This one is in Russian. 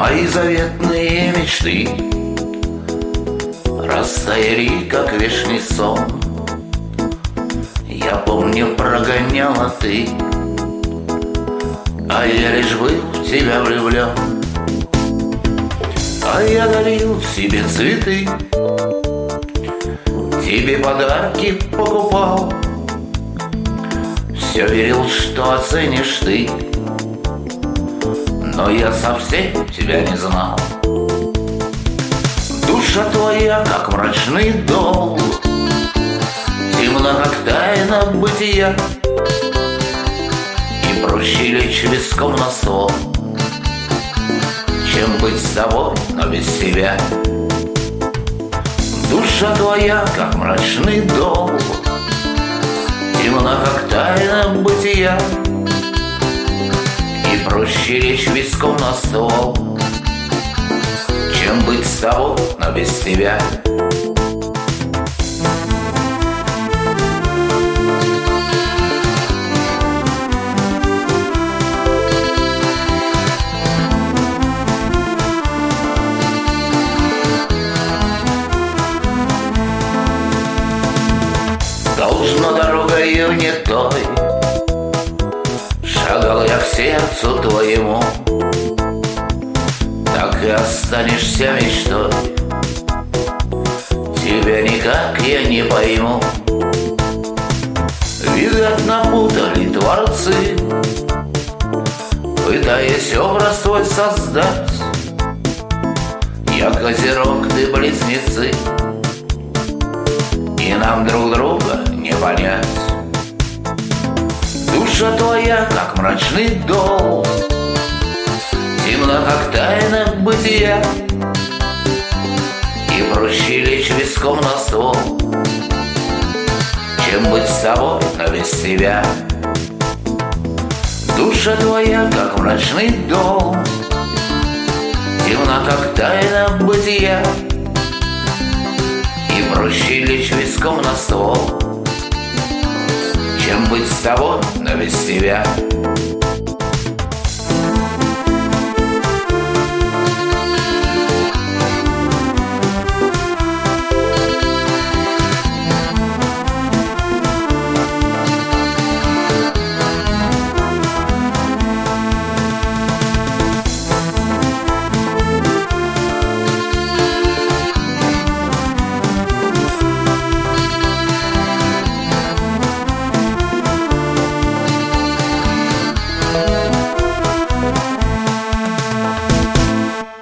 Мои заветные мечты растаяли, как вешний сон. Я помню, прогоняла ты, а я лишь был в тебя влюблен. А я дарил себе цветы, тебе подарки покупал. Все верил, что оценишь ты, но я совсем тебя не знал. Душа твоя, как мрачный дом, темна, как тайна бытия, и проще лечь виском на ствол, чем быть с тобой, но без тебя. Душа твоя, как мрачный дом, темна, как тайна бытия, и проще лечь виском на ствол, чем быть с тобой, но без тебя. Должно, дорогою не той шагал я к сердцу твоему, так и останешься мечтой. Тебя никак я не пойму. Видать, напутали творцы, пытаясь образ твой создать. Я козерог, ты близнецы, и нам друг друга не понять. Душа твоя, как мрачный дом, темна, как тайна бытия, и проще лечь виском на ствол, чем быть с тобой, но без тебя. Душа твоя, как мрачный дом, темна, как тайна бытия, и проще лечь виском на ствол, чем быть с тобой, но без тебя.